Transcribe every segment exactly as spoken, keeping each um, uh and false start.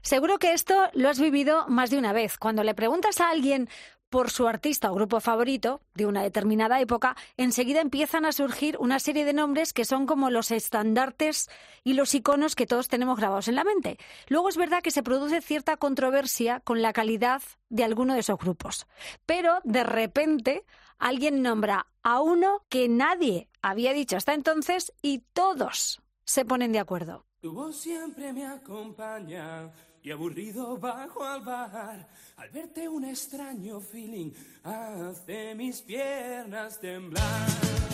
Seguro que esto lo has vivido más de una vez. Cuando le preguntas a alguien por su artista o grupo favorito de una determinada época, enseguida empiezan a surgir una serie de nombres que son como los estandartes y los iconos que todos tenemos grabados en la mente. Luego es verdad que se produce cierta controversia con la calidad de alguno de esos grupos. Pero, de repente, alguien nombra a uno que nadie había dicho hasta entonces y todos se ponen de acuerdo. Tu voz siempre me acompaña y aburrido bajo al bar. Al verte un extraño feeling hace mis piernas temblar.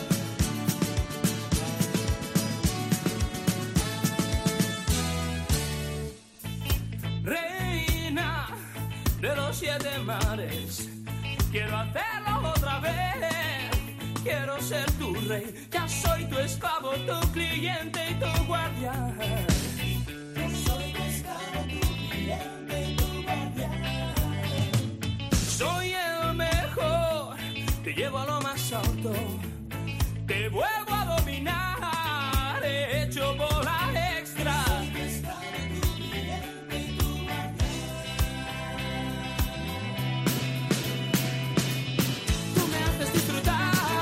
Reina de los siete mares, quiero hacerlo otra vez. Quiero ser tu rey, ya soy tu esclavo, tu cliente y tu guardián. Yo soy tu esclavo, tu cliente y tu guardián. Soy el mejor, te llevo a lo más alto, te vuelvo a dominar, hecho bola extra. Soy tu esclavo, tu cliente y tu guardián. Tú me haces disfrutar.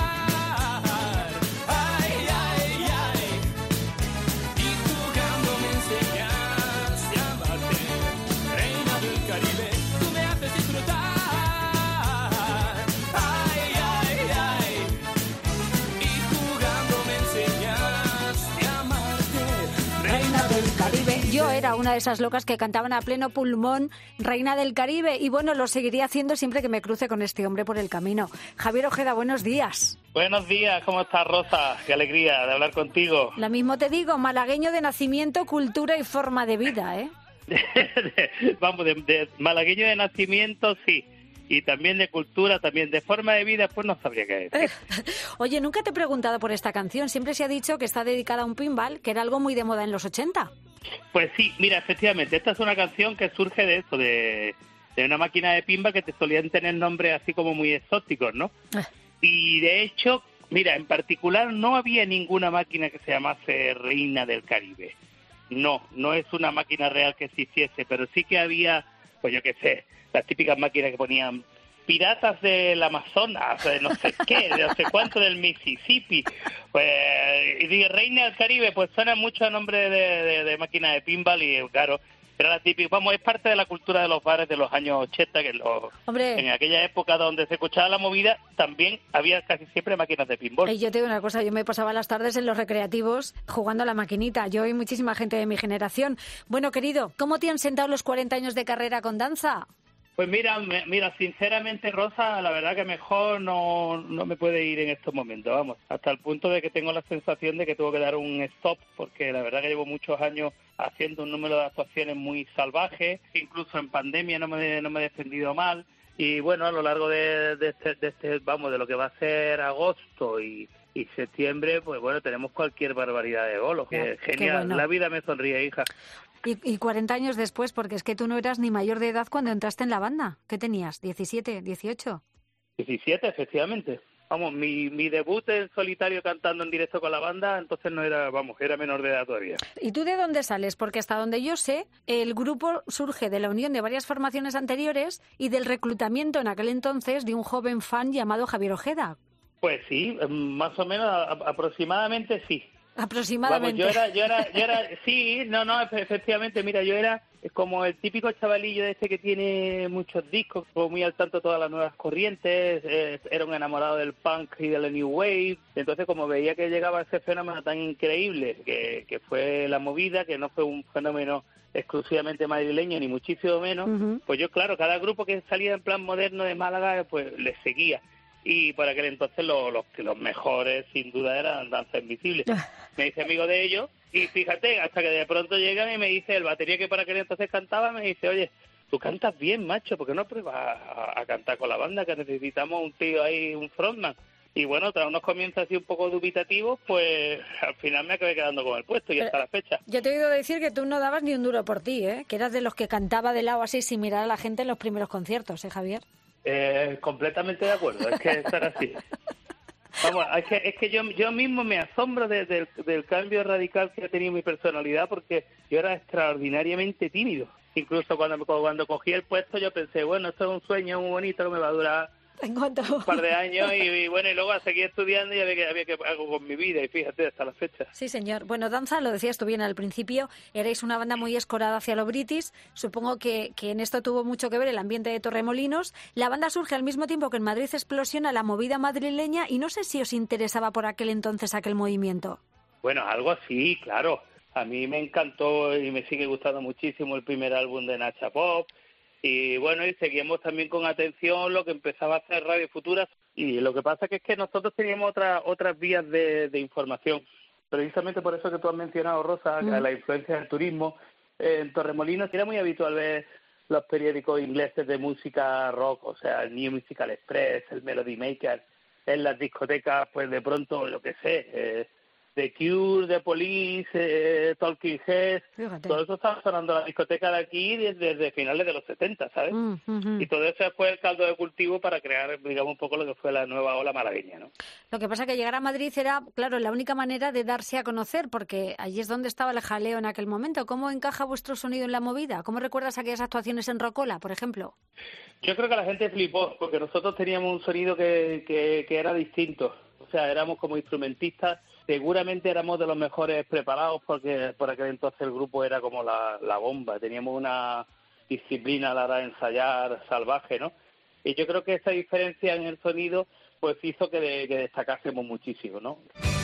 Yo era una de esas locas que cantaban a pleno pulmón Reina del Caribe y bueno, lo seguiría haciendo siempre que me cruce con este hombre por el camino. Javier Ojeda, buenos días. Buenos días, ¿cómo estás, Rosa? Qué alegría de hablar contigo. Lo mismo te digo, malagueño de nacimiento, cultura y forma de vida, ¿eh? Vamos, de, de malagueño de nacimiento, sí. Y también de cultura, también de forma de vida, pues no sabría qué decir. Oye, nunca te he preguntado por esta canción. Siempre se ha dicho que está dedicada a un pinball, que era algo muy de moda en los ochenta. Pues sí, mira, efectivamente, esta es una canción que surge de eso, de, de una máquina de pinball que te solían tener nombres así como muy exóticos, ¿no? Ah. Y de hecho, mira, en particular no había ninguna máquina que se llamase Reina del Caribe. No, no es una máquina real que existiese, pero sí que había, pues yo qué sé, las típicas máquinas que ponían piratas del Amazonas, de no sé qué, de no sé cuánto del Mississippi. Pues, y digo, Reina del Caribe, pues suena mucho a nombre de, de, de máquina de pinball y claro, era la típica, vamos, es parte de la cultura de los bares de los años ochenta, que los, en aquella época donde se escuchaba la movida, también había casi siempre máquinas de pinball. Y yo te digo una cosa, yo me pasaba las tardes en los recreativos jugando a la maquinita, yo y muchísima gente de mi generación. Bueno, querido, ¿cómo te han sentado los cuarenta años de carrera con danza? Pues mira, me, mira, sinceramente, Rosa, la verdad que mejor no, no me puede ir en estos momentos, vamos, hasta el punto de que tengo la sensación de que tengo que dar un stop, porque la verdad que llevo muchos años haciendo un número de actuaciones muy salvajes, incluso en pandemia no me, no me he defendido mal, y bueno, a lo largo de, de, este, de este, vamos, de lo que va a ser agosto y, y septiembre, pues bueno, tenemos cualquier barbaridad de bolos, que genial, bueno. La vida me sonríe, hija. Y, y cuarenta años después, porque es que tú no eras ni mayor de edad cuando entraste en la banda. ¿Qué tenías? ¿diecisiete, dieciocho? diecisiete, efectivamente. Vamos, mi, mi debut en solitario cantando en directo con la banda, entonces no era, vamos, era menor de edad todavía. ¿Y tú de dónde sales? Porque hasta donde yo sé, el grupo surge de la unión de varias formaciones anteriores y del reclutamiento en aquel entonces de un joven fan llamado Javier Ojeda. Pues sí, más o menos, a, aproximadamente sí. Aproximadamente. Vamos, yo era, yo era, yo era, sí, no, no, efectivamente, mira, yo era como el típico chavalillo de este que tiene muchos discos, como muy al tanto de todas las nuevas corrientes, eh, era un enamorado del punk y de la new wave, entonces como veía que llegaba ese fenómeno tan increíble que, que fue la movida, que no fue un fenómeno exclusivamente madrileño ni muchísimo menos, uh-huh. Pues yo, claro, cada grupo que salía en plan moderno de Málaga, pues le seguía. Y por aquel entonces los, los, los mejores, sin duda, eran Danza Invisible. Me hice amigo de ellos y fíjate, hasta que de pronto llegan y me dice, el batería que por aquel entonces cantaba, me dice, oye, tú cantas bien, macho, ¿por qué no pruebas a, a cantar con la banda? Que necesitamos un tío ahí, un frontman. Y bueno, tras unos comienzos así un poco dubitativos, pues al final me acabé quedando con el puesto y Pero hasta la fecha. Yo te he oído decir que tú no dabas ni un duro por ti, ¿eh? Que eras de los que cantaba de lado así sin mirar a la gente en los primeros conciertos, ¿eh, Javier? Eh, completamente de acuerdo, es que eso era así. Vamos, es que, es que yo, yo mismo me asombro de, de, del cambio radical que ha tenido mi personalidad, porque yo era extraordinariamente tímido. incluso cuando, cuando cogí el puesto yo pensé, bueno, esto es un sueño muy bonito que me va a durar ¿En cuánto? un par de años y, y bueno, y luego a seguir estudiando y había que, había que algo con mi vida y fíjate, hasta la fecha. Sí, señor. Bueno, Danza, lo decías tú bien al principio, erais una banda muy escorada hacia lo british. Supongo que, que en esto tuvo mucho que ver el ambiente de Torremolinos. La banda surge al mismo tiempo que en Madrid explosiona la movida madrileña y no sé si os interesaba por aquel entonces aquel movimiento. Bueno, algo así, claro. A mí me encantó y me sigue gustando muchísimo el primer álbum de Nacha Pop. Y bueno, y seguimos también con atención lo que empezaba a hacer Radio Futura. Y lo que pasa que es que nosotros teníamos otra, otras vías de, de información. Precisamente por eso que tú has mencionado, Rosa, mm. la influencia del turismo. Eh, en Torremolinos era muy habitual ver los periódicos ingleses de música rock, o sea, el New Musical Express, el Melody Maker. En las discotecas, pues de pronto, lo que sé... Eh, The Cure, The Police, eh, Talking Heads, Fíjate. Todo eso estaba sonando en la discoteca de aquí desde, desde finales de los setenta, ¿sabes? Mm, mm, y todo eso fue el caldo de cultivo para crear, digamos, un poco lo que fue la nueva ola malagueña, ¿no? Lo que pasa es que llegar a Madrid era, claro, la única manera de darse a conocer, porque allí es donde estaba el jaleo en aquel momento. ¿Cómo encaja vuestro sonido en la movida? ¿Cómo recuerdas aquellas actuaciones en Rocola, por ejemplo? Yo creo que la gente flipó, porque nosotros teníamos un sonido que, que, que era distinto. O sea, éramos como instrumentistas. Seguramente éramos de los mejores preparados porque por aquel entonces el grupo era como la, la bomba. Teníamos una disciplina a la hora de ensayar salvaje, ¿no? Y yo creo que esa diferencia en el sonido pues hizo que, de, que destacásemos muchísimo, ¿no?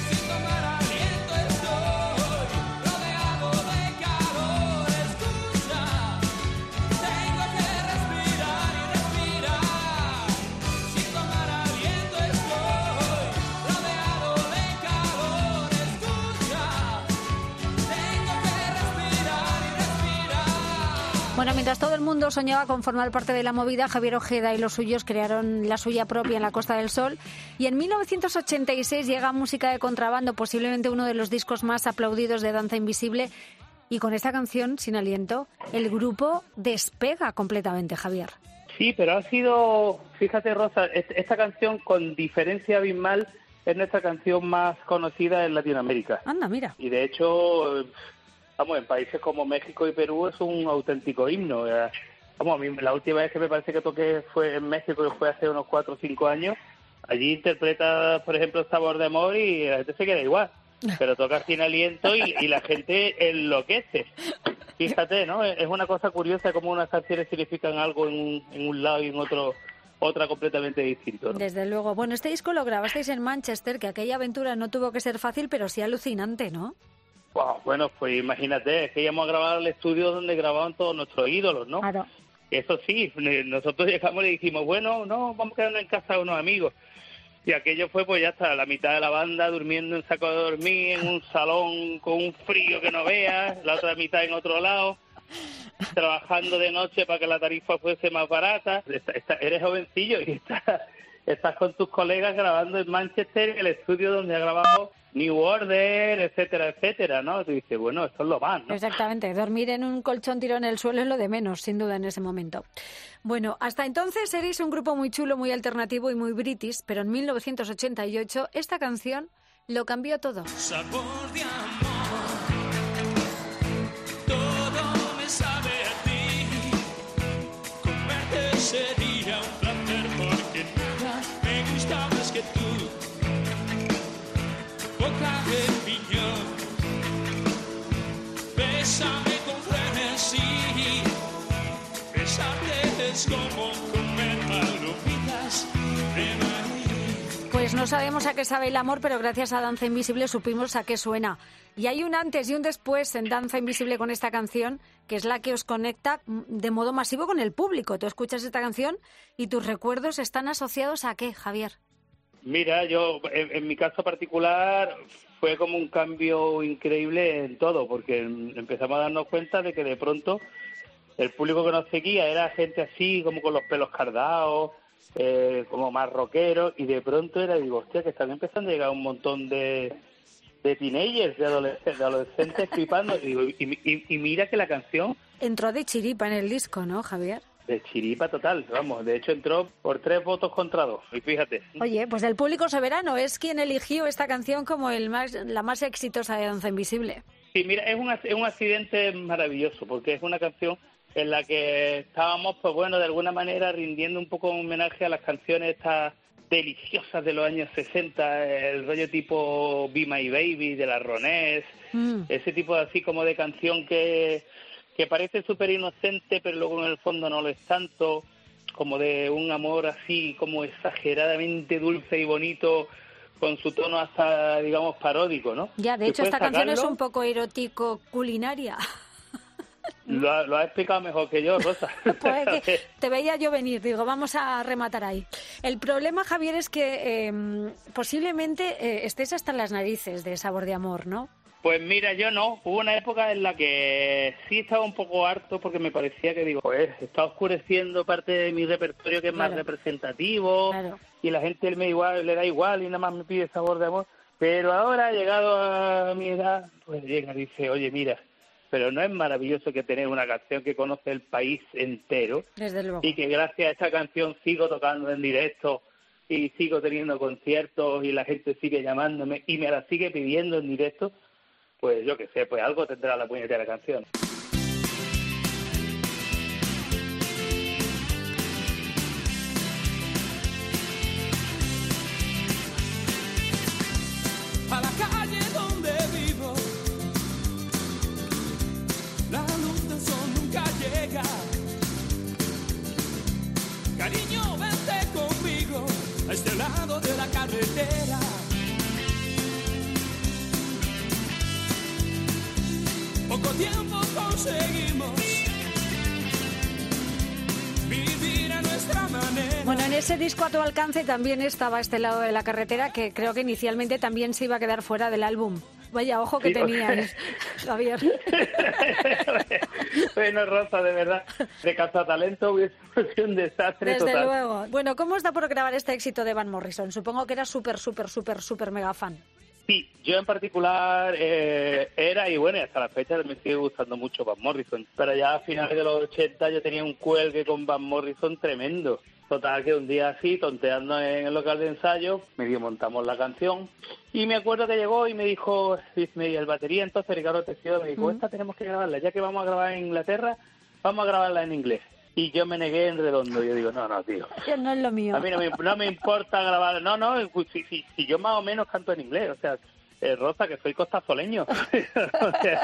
Bueno, mientras todo el mundo soñaba con formar parte de la movida, Javier Ojeda y los suyos crearon la suya propia en la Costa del Sol. Y en mil novecientos ochenta y seis llega Música de Contrabando, posiblemente uno de los discos más aplaudidos de Danza Invisible. Y con esta canción, Sin Aliento, el grupo despega completamente, Javier. Sí, pero ha sido, fíjate, Rosa, esta canción con diferencia abismal es nuestra canción más conocida en Latinoamérica. Anda, mira. Y de hecho... Vamos, en países como México y Perú es un auténtico himno. Vamos, a mí, la última vez que me parece que toqué fue en México, que fue hace unos cuatro o cinco años. Allí interpreta, por ejemplo, Sabor de Amor y la gente se queda igual. Pero toca Sin Aliento y, y la gente enloquece. Fíjate, ¿no? Es una cosa curiosa cómo unas canciones significan algo en un, en un lado y en otro... otra completamente distinta, ¿no? Desde luego. Bueno, este disco lo grabasteis en Manchester, que aquella aventura no tuvo que ser fácil, pero sí alucinante, ¿no? Wow, bueno, pues imagínate, es que íbamos a grabar al estudio donde grababan todos nuestros ídolos, ¿no? Claro. Eso sí, nosotros llegamos y le dijimos, bueno, no, vamos a quedarnos en casa de unos amigos. Y aquello fue, pues ya está, la mitad de la banda durmiendo en saco de dormir, en un salón con un frío que no veas, la otra mitad en otro lado, trabajando de noche para que la tarifa fuese más barata. Está, está, eres jovencillo y estás, estás con tus colegas grabando en Manchester, en el estudio donde grabamos New Order, etcétera, etcétera, ¿no? Tú dices, bueno, esto es lo más, ¿no? Exactamente, dormir en un colchón tirado en el suelo es lo de menos, sin duda, en ese momento. Bueno, hasta entonces erais un grupo muy chulo, muy alternativo y muy british, pero en mil novecientos ochenta y ocho esta canción lo cambió todo. Sabor de amor, todo me sabe a ti, comerte sería un placer porque nada me gusta más que tú. Boca de piñón, bésame con frenesí, besarte es como comer palomitas de maíz. Pues no sabemos a qué sabe el amor, pero gracias a Danza Invisible supimos a qué suena. Y hay un antes y un después en Danza Invisible con esta canción, que es la que os conecta de modo masivo con el público. Tú escuchas esta canción y tus recuerdos están asociados ¿a qué, Javier? Mira, yo en, en mi caso particular fue como un cambio increíble en todo, porque empezamos a darnos cuenta de que de pronto el público que nos seguía era gente así, como con los pelos cardados, eh, como más rockeros, y de pronto era, digo, hostia, que están empezando a llegar un montón de, de teenagers, de adolescentes, de adolescentes flipando, y, digo, y, y, y mira que la canción... Entró de chiripa en el disco, ¿no, Javier? De chiripa total, vamos, de hecho entró por tres votos contra dos, y fíjate. Oye, pues el público soberano es quien eligió esta canción como el más, la más exitosa de Danza Invisible. Sí, mira, es un, es un accidente maravilloso, porque es una canción en la que estábamos, pues bueno, de alguna manera rindiendo un poco un homenaje a las canciones estas deliciosas de los años sesenta, el rollo tipo Be My Baby de la Ronés, mm. ese tipo de, así como de canción que, que parece súper inocente, pero luego en el fondo no lo es tanto, como de un amor así como exageradamente dulce y bonito, con su tono hasta, digamos, paródico, ¿no? Ya, de hecho, esta sacarlo, canción es un poco erótico culinaria. Lo, lo has explicado mejor que yo, Rosa. Pues que te veía yo venir, digo, vamos a rematar ahí. El problema, Javier, es que eh, posiblemente eh, estés hasta las narices de Sabor de Amor, ¿no? Pues mira, yo no. Hubo una época en la que sí estaba un poco harto porque me parecía que, digo, pues está oscureciendo parte de mi repertorio que es claro. más representativo claro. y la gente me igual le da igual y nada más me pide Sabor de Amor. Pero ahora, llegado a mi edad, pues llega y dice, oye, mira, pero no es maravilloso que tener una canción que conoce el país entero. Desde luego. Y que gracias a esta canción sigo tocando en directo y sigo teniendo conciertos y la gente sigue llamándome y me la sigue pidiendo en directo. Pues yo qué sé, pues algo tendrá la puñetera canción. A la calle donde vivo, la luz del sol nunca llega. Cariño, vente conmigo a este lado de la carretera. Poco tiempo conseguimos vivir a nuestra manera. Bueno, en ese disco A tu alcance también estaba Este lado de la carretera, que creo que inicialmente también se iba a quedar fuera del álbum. Vaya ojo que sí, tenías, Javier. Bueno, Rosa, de verdad, de cazatalento hubiese sido un desastre Desde total. Desde luego. Bueno, ¿cómo os da por grabar este éxito de Van Morrison? Supongo que eras súper, súper, súper, súper mega fan. Sí, yo en particular eh, era, y bueno, y hasta la fecha me sigue gustando mucho Van Morrison. Pero ya a finales de los ochenta yo tenía un cuelgue con Van Morrison tremendo. Total, que un día así, tonteando en el local de ensayo, medio montamos la canción. Y me acuerdo que llegó y me dijo, el batería entonces, Ricardo Tejero, me dijo, uh-huh. esta tenemos que grabarla, ya que vamos a grabar en Inglaterra, vamos a grabarla en inglés. Y yo me negué en redondo. Yo digo, no, no, tío. Que no es lo mío. A mí no me, no me importa grabar. No, no, si, si, si yo más o menos canto en inglés. O sea, eh, Rosa, que soy costazoleño. o, sea,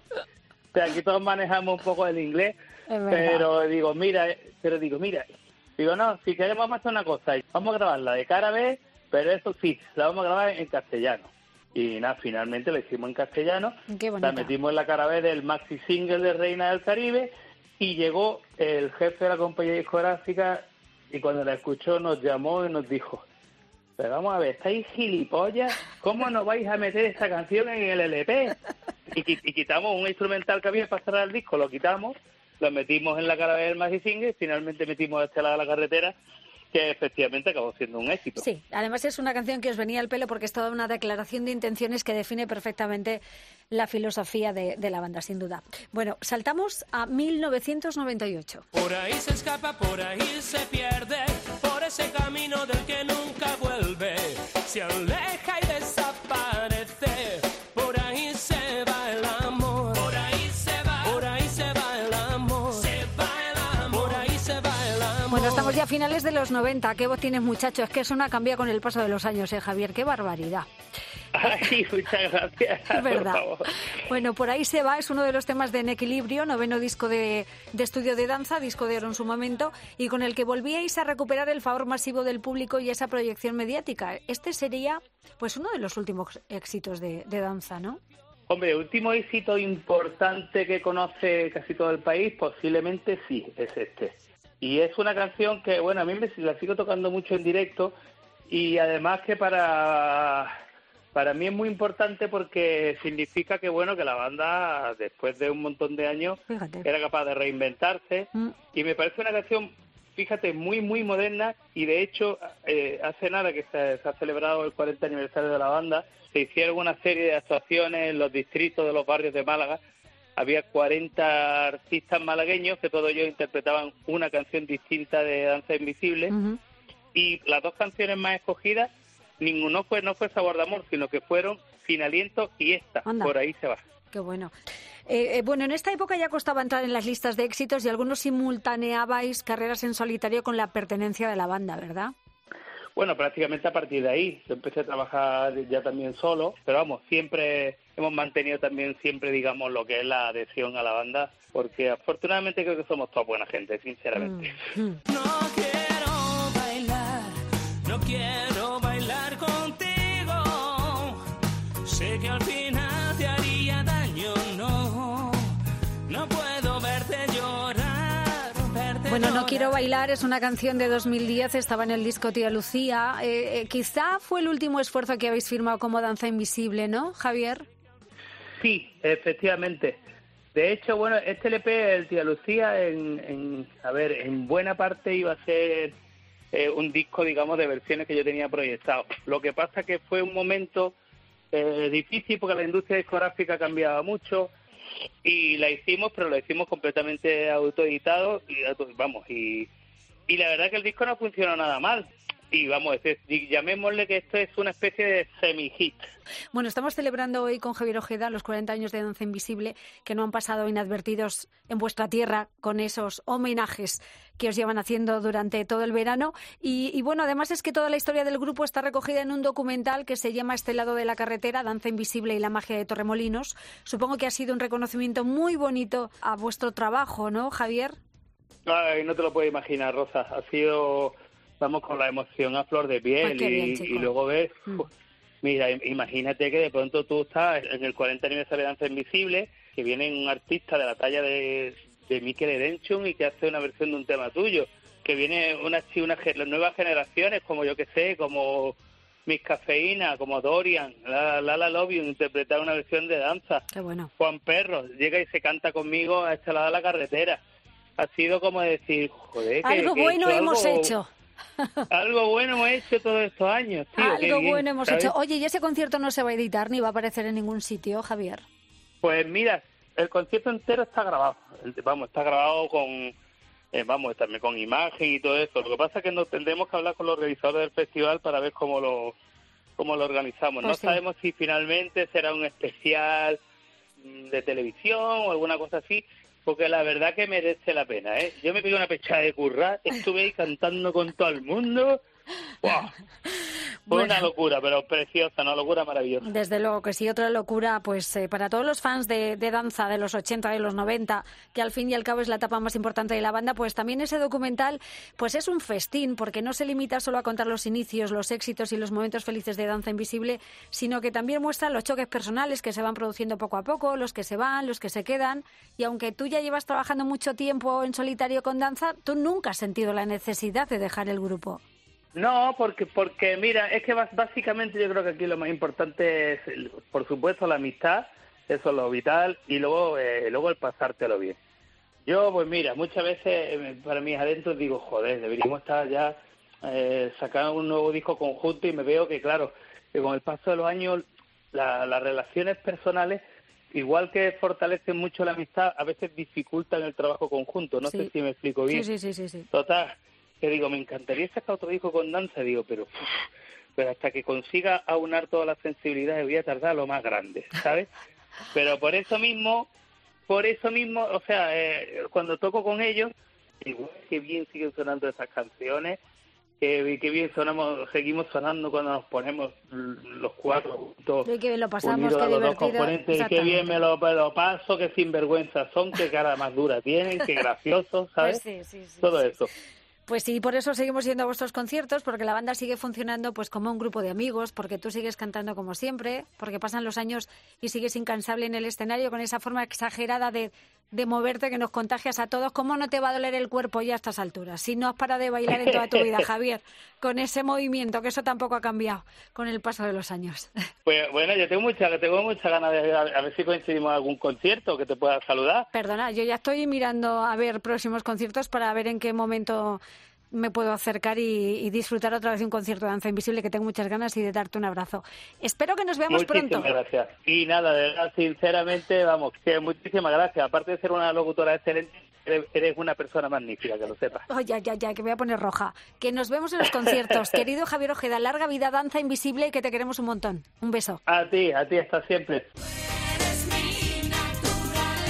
o sea, aquí todos manejamos un poco el inglés. Pero digo, mira, pero digo, mira. Digo, no, si queremos vamos a hacer una cosa. Vamos a grabarla de cara B, pero eso sí, la vamos a grabar en castellano. Y nada, finalmente la hicimos en castellano. Qué bonita. La metimos en la cara B del maxi single de Reina del Caribe. Y llegó el jefe de la compañía discográfica y cuando la escuchó nos llamó y nos dijo, pero vamos a ver, ¿estáis gilipollas? ¿Cómo no vais a meter esta canción en el L P? Y, y quitamos un instrumental que había para cerrar el disco, lo quitamos, lo metimos en la cara del Maxi Single y finalmente metimos a Este lado de la carretera, que efectivamente acabó siendo un éxito. Sí, además es una canción que os venía al pelo porque es toda una declaración de intenciones que define perfectamente la filosofía de, de la banda, sin duda. Bueno, saltamos a mil novecientos noventa y ocho. Por ahí se escapa, por ahí se pierde, por ese camino del que nunca vuelve, se aleja y desaparece, por ahí se va el amor, por ahí se va, por ahí se va el amor, se va el amor, por ahí se va el amor. Bueno, estamos ya a finales de los noventa. ¿Qué voz tienes, muchacho? Es que eso no ha cambiado con el paso de los años, ¿eh, Javier? ¡Qué barbaridad! Ay, muchas gracias. Es verdad. Por favor. Bueno, por ahí se va, es uno de los temas de En Equilibrio, noveno disco de, de estudio de danza, disco de oro en su momento, y con el que volvíais a recuperar el favor masivo del público y esa proyección mediática. Este sería, pues, uno de los últimos éxitos de, de danza, ¿no? Hombre, el último éxito importante que conoce casi todo el país, posiblemente sí, es este. Y es una canción que, bueno, a mí me la sigo tocando mucho en directo y además que para... Para mí es muy importante porque significa que, bueno, que la banda, después de un montón de años, fíjate, era capaz de reinventarse. Mm. Y me parece una canción, fíjate, muy, muy moderna. Y, de hecho, eh, hace nada que se, se ha celebrado el cuarenta aniversario de la banda, se hicieron una serie de actuaciones en los distritos de los barrios de Málaga. Había cuarenta artistas malagueños que todos ellos interpretaban una canción distinta de Danza Invisible. Uh-huh. Y las dos canciones más escogidas, ninguno fue, no fue Sabor de Amor, sino que fueron Sin Aliento y esta. Anda. Por ahí se va. Qué bueno. Eh, eh, bueno, en esta época ya costaba entrar en las listas de éxitos y algunos simultaneabais carreras en solitario con la pertenencia de la banda, ¿verdad? Bueno, prácticamente a partir de ahí. Yo empecé a trabajar ya también solo, pero vamos, siempre hemos mantenido también siempre, digamos, lo que es la adhesión a la banda, porque afortunadamente creo que somos toda buena gente, sinceramente. Mm. No quiero bailar, no quiero bailar contigo. Sé que al final te haría daño, no, no puedo verte llorar, verte Bueno, llorar. No quiero bailar es una canción de dos mil diez, estaba en el disco Tía Lucía. Eh, eh, quizá fue el último esfuerzo que habéis firmado como Danza Invisible, ¿no, Javier? Sí, efectivamente. De hecho, bueno, este L P, el Tía Lucía, en, en, a ver, en buena parte iba a ser eh, un disco, digamos, de versiones que yo tenía proyectado. Lo que pasa que fue un momento eh, difícil porque la industria discográfica cambiaba mucho y la hicimos, pero lo hicimos completamente autoeditado y, vamos, y, y la verdad que el disco no funcionó nada mal. Y vamos, es, llamémosle que esto es una especie de semi-hit. Bueno, estamos celebrando hoy con Javier Ojeda los cuarenta años de Danza Invisible, que no han pasado inadvertidos en vuestra tierra con esos homenajes que os llevan haciendo durante todo el verano. Y, y bueno, además es que toda la historia del grupo está recogida en un documental que se llama Este lado de la carretera, Danza Invisible y la magia de Torremolinos. Supongo que ha sido un reconocimiento muy bonito a vuestro trabajo, ¿no, Javier? Ay, no te lo puedes imaginar, Rosa. Ha sido... Vamos con la emoción a flor de piel. Pues bien, y, y luego ves, mm. pues, mira, imagínate que de pronto tú estás en el cuarenta aniversario de Danza Invisible, que viene un artista de la talla de, de Mikel Erenchun y que hace una versión de un tema tuyo, que viene una, una, las nuevas generaciones, como yo que sé, como Miss Cafeína, como Dorian, La La, la Love You, interpretar una versión de danza. Qué bueno. Juan Perro llega y se canta conmigo a este lado de la carretera. Ha sido como decir, joder, que, algo que bueno he hemos algo... hecho. Algo bueno hemos hecho todos estos años, tío. Algo bien, bueno hemos ¿sabes? hecho. Oye, ¿y ese concierto no se va a editar ni va a aparecer en ningún sitio, Javier? Pues mira, el concierto entero está grabado. Vamos, está grabado con, eh, vamos, también con imagen y todo eso. Lo que pasa es que nos tendremos que hablar con los realizadores del festival para ver cómo lo, cómo lo organizamos. Pues no sí. sabemos si finalmente será un especial de televisión o alguna cosa así, porque la verdad que merece la pena, ¿eh? Yo me pegué una pechada de currar, estuve ahí cantando con todo el mundo. ¡Wow! Fue Bueno. una locura, pero preciosa, una locura maravillosa. Desde luego que sí, otra locura, pues eh, para todos los fans de, de danza de los ochenta y los noventa, que al fin y al cabo es la etapa más importante de la banda, pues también ese documental pues es un festín, porque no se limita solo a contar los inicios, los éxitos y los momentos felices de Danza Invisible, sino que también muestra los choques personales que se van produciendo poco a poco, los que se van, los que se quedan, y aunque tú ya llevas trabajando mucho tiempo en solitario con danza, tú nunca has sentido la necesidad de dejar el grupo. No, porque, porque mira, es que básicamente yo creo que aquí lo más importante es, por supuesto, la amistad, eso es lo vital, y luego eh, luego el pasártelo bien. Yo, pues mira, muchas veces eh, para mis adentros digo, joder, deberíamos estar ya eh, sacando un nuevo disco conjunto, y me veo que, claro, que con el paso de los años la, las relaciones personales, igual que fortalecen mucho la amistad, a veces dificultan el trabajo conjunto. No Sí. sé si me explico bien. Sí, sí, sí, sí, sí. Total, que digo, me encantaría sacar otro disco con danza, digo, pero uf, pero hasta que consiga aunar todas las sensibilidades voy a tardar lo más grande, ¿sabes? Pero por eso mismo, por eso mismo, o sea, eh, cuando toco con ellos, digo, qué bien siguen sonando esas canciones, qué, qué bien sonamos, seguimos sonando cuando nos ponemos los cuatro juntos, Y qué bien lo pasamos, unidos qué a los dos divertido. componentes, y qué bien me lo, me lo paso, qué sinvergüenza son, qué cara más dura tienen, qué graciosos, ¿sabes? Pues sí, sí, sí, Todo sí. eso. Pues sí, por eso seguimos yendo a vuestros conciertos, porque la banda sigue funcionando pues como un grupo de amigos, porque tú sigues cantando como siempre, porque pasan los años y sigues incansable en el escenario con esa forma exagerada de, de moverte que nos contagias a todos. ¿Cómo no te va a doler el cuerpo ya a estas alturas? Si no has parado de bailar en toda tu vida, Javier, con ese movimiento, que eso tampoco ha cambiado con el paso de los años. Pues bueno, yo tengo mucha, tengo mucha ganas de a, a ver si coincidimos en algún concierto que te pueda saludar. Perdona, yo ya estoy mirando a ver próximos conciertos para ver en qué momento me puedo acercar y, y disfrutar otra vez de un concierto de Danza Invisible, que tengo muchas ganas, y de darte un abrazo. Espero que nos veamos Muchísimas pronto. gracias. Y nada, de verdad, sinceramente, vamos, que muchísimas gracias. Aparte de ser una locutora excelente, eres, eres una persona magnífica, que lo sepas. Oh, ya, ya, ya, que me voy a poner roja. Que nos vemos en los conciertos. Querido Javier Ojeda, larga vida Danza Invisible, y que te queremos un montón. Un beso. A ti, a ti, hasta siempre. Eres mi naturaleza.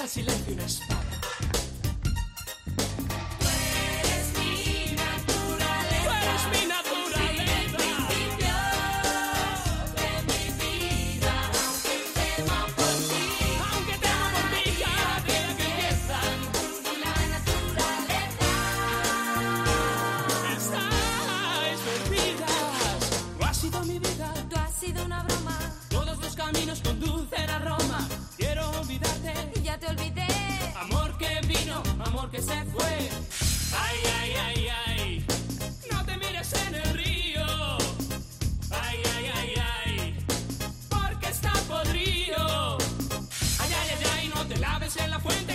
al silencio una espada. Tú eres mi naturaleza. Tú eres mi naturaleza. El principio de mi vida. Aunque temo por ti. Aunque temo por ti cada día que empieza. Y la naturaleza. Estáis perdidas. Tú has sido mi vida. Tú has sido una broma. Todos los caminos conducen a Roma. Quiero olvidarte. Ya te olvidé. Amor que vino, amor que se fue. Ay, ay, ay, ay. No te mires en el río. Ay, ay, ay, ay. Porque está podrido. Ay, ay, ay, ay. No te laves en la fuente.